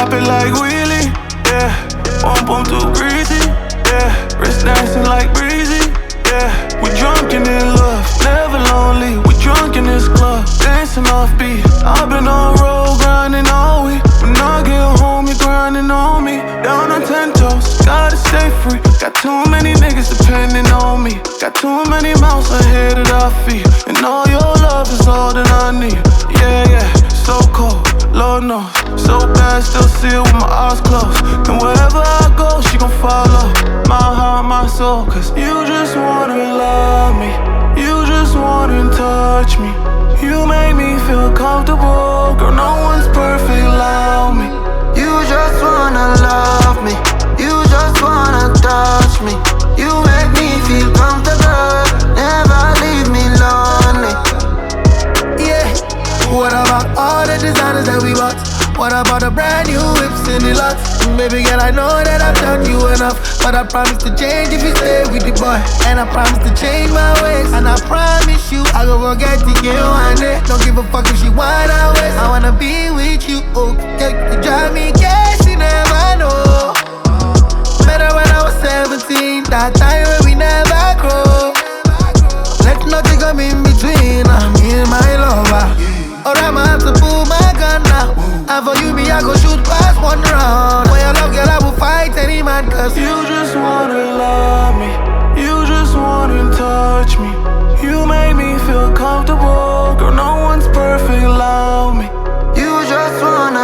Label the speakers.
Speaker 1: Pop it like wheelie, yeah. Pump too greasy, yeah. Wrist dancing like breezy, yeah. We drunk and in love, never lonely. We drunk in this club, dancing off beat. I've been on road, grinding all week. When I get home, you're grinding on me. Down on 10 toes, gotta stay free. Got too many niggas depending on me. Got too many mouths ahead that I feed. And all your love is all that I need. Yeah, so cold, Lord knows. So bad, still see it with my eyes closed. And wherever I go, she gon' follow. My heart, my soul. Cause you just wanna love me. You just wanna touch me. You make me feel comfortable. Girl, no one's perfect, allow me.
Speaker 2: You just wanna love me. You just wanna touch me. You make me feel comfortable. Never leave me lonely. Yeah. What about all the designers that we bought? What about the brand new whips in the lot? Baby girl, I know that I've done you enough, but I promise to change if you stay with the boy. And I promise to change my ways. And I promise you, I go get to you one day. Don't give a fuck if she wanna waste. I wanna be with you, okay. You drive me crazy, never know. Better when I was 17, that time when we never grow. Let nothing come in between, I'm in my lover. Alright, I have to pull my gun now. And for you, me, I go shoot past one round. For your love, girl, I will fight any man. Cause
Speaker 1: you just wanna love me. You just wanna touch me. You make me feel comfortable. Girl, no one's perfect, allow me.
Speaker 2: You just wanna